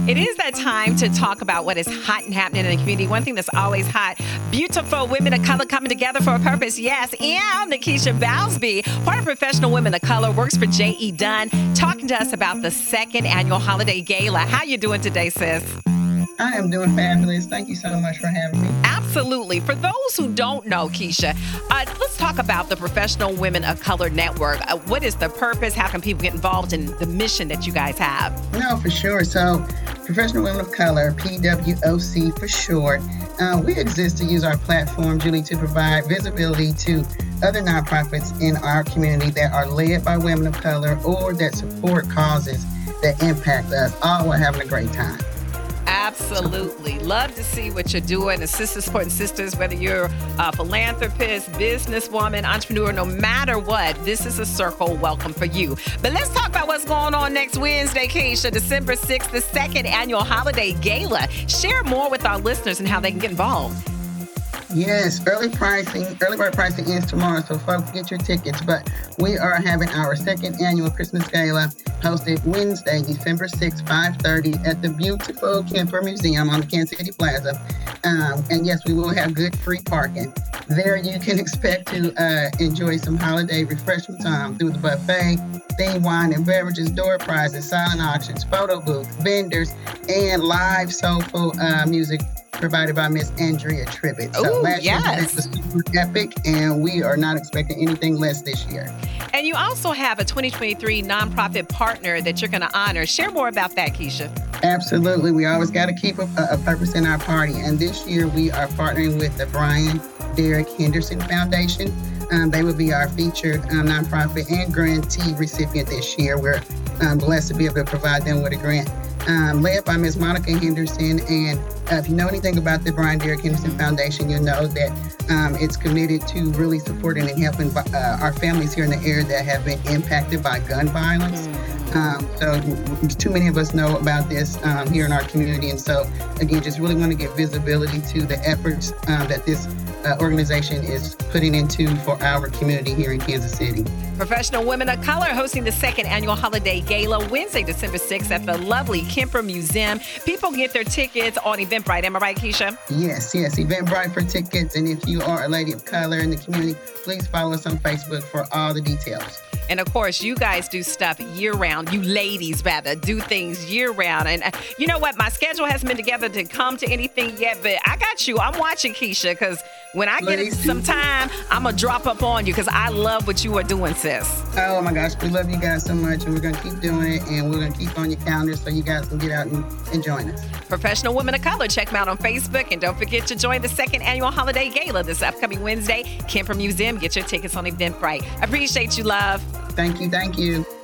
It is that time to talk about what is hot and happening in the community. One thing that's always hot, beautiful women of color coming together for a purpose. Yes, and Nikisha Bowsby, part of Professional Women of Color, works for J.E. Dunn, talking to us about the second annual holiday gala. How you doing today, sis? I am doing fabulous. Thank you so much for having me. Absolutely. For those who don't know, Keisha, let's talk about the Professional Women of Color Network. What is the purpose? How can people get involved in the mission that you guys have? No, for sure. So, Professional Women of Color, PWOC for short, we exist to use our platform, Julie, to provide visibility to other nonprofits in our community that are led by women of color or that support causes that impact us, all while having a great time. Absolutely. Love to see what you're doing. And sisters supporting sisters, whether you're a philanthropist, businesswoman, entrepreneur, no matter what, this is a circle welcome for you. But let's talk about what's going on next Wednesday, Keisha, December 6th, the second annual holiday gala. Share more with our listeners and how they can get involved. Yes, early bird pricing ends tomorrow, so folks get your tickets. But we are having our second annual Christmas Gala hosted Wednesday, December 6th, 5:30 at the beautiful Kemper Museum on the Kansas City Plaza. And yes, we will have good free parking. There you can expect to enjoy some holiday refreshment time through the buffet, themed wine and beverages, door prizes, silent auctions, photo booths, vendors, and live soulful music provided by Miss Andrea Tribbitt. So last year's event was super epic, and we are not expecting anything less this year. And you also have a 2023 nonprofit partner that you're going to honor. Share more about that, Keisha. Absolutely. We always got to keep a purpose in our party. And this year we are partnering with the Brian Derek Henderson Foundation. They will be our featured nonprofit and grantee recipient this year. We're blessed to be able to provide them with a grant led by Ms. Monica Henderson. And if you know anything about the Brian Derek Henderson Foundation, you'll know that it's committed to really supporting and helping our families here in the area that have been impacted by gun violence. So too many of us know about this here in our community. And so, again, just really want to give visibility to the efforts that this organization is putting into for our community here in Kansas City. Professional Women of Color hosting the second annual holiday gala Wednesday, December 6th at the lovely Kemper Museum. People get their tickets on Eventbrite. Am I right, Keisha? Yes, Eventbrite for tickets. And if you are a lady of color in the community, please follow us on Facebook for all the details. And of course, you guys do stuff year round. You ladies, rather, do things year round. And you know what? My schedule hasn't been together to come to anything yet, but I got you. I'm watching, Keisha, because when I get some time, I'm going to drop up on you because I love what you are doing, sis. Oh, my gosh. We love you guys so much, and we're going to keep doing it, and we're going to keep on your calendar so you guys can get out and join us. Professional Women of Color. Check them out on Facebook, and don't forget to join the second annual holiday gala this upcoming Wednesday. Kemper Museum. Get your tickets on Eventbrite. Appreciate you, love. Thank you.